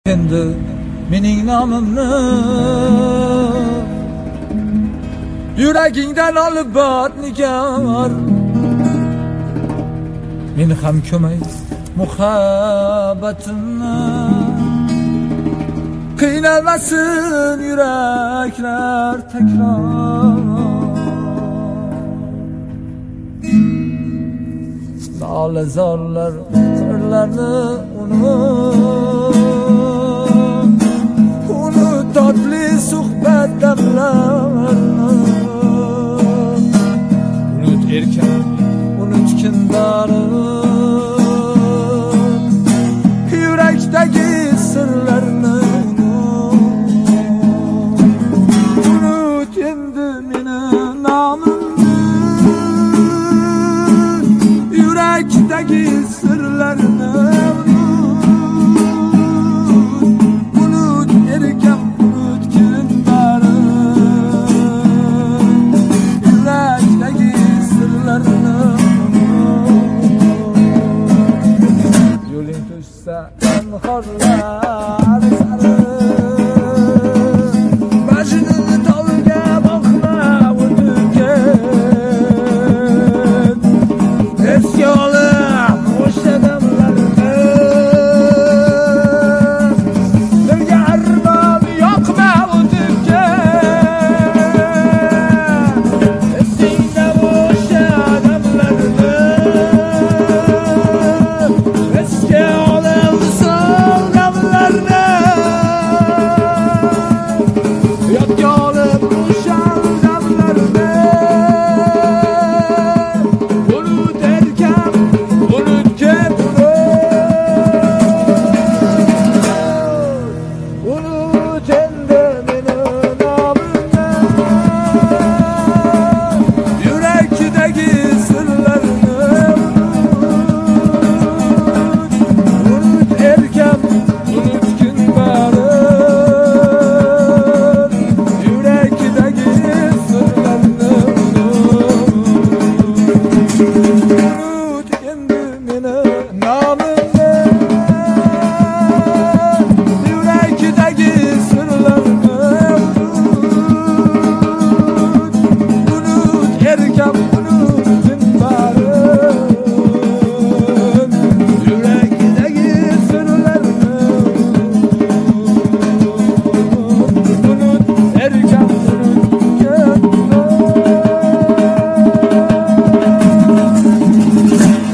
endi mening nomimni yuragingdan olib bor nigar. Men ham ko'may muhabbatimni, qiynalmasin yuraklar takror. Nolazorlar sirlarni unut tatli suhbat damlarini, unut erkan unut kunlarini, yurakdagi sirlarni unut endi meni nomimni, yurakdagi sirlarni unut erkam unut kunlarini, yurakdagi sirlarni. Yo'ling to'shsa anhorlar sari